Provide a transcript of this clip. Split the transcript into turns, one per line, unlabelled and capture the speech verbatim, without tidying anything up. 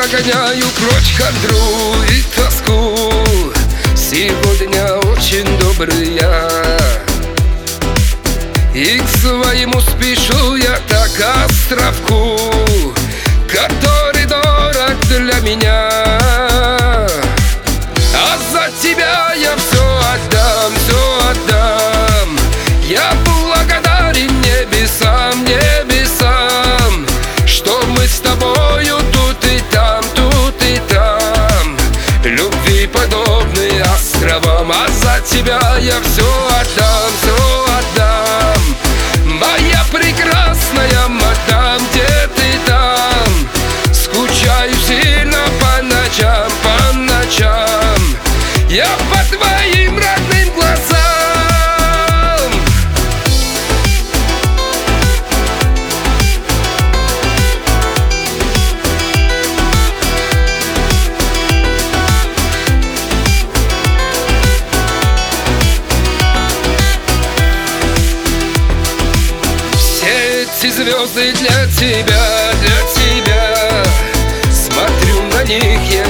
прогоняю прочь хандру и тоску. Сегодня очень добрый я, и к своему спешу я так островку, который дорог для меня. А за тебя я все отдам, все отдам. Я благодарен небесам, небесам, что мы с тобою тут и там, тут и там, любви подобные островам. А за тебя я все отдам, все отдам. Моя прекрасная мадам, где ты там? Скучаю сильно по ночам, по ночам. Я по твоим родным глазам. Все эти звезды для тебя, для тебя. Смотрю на них я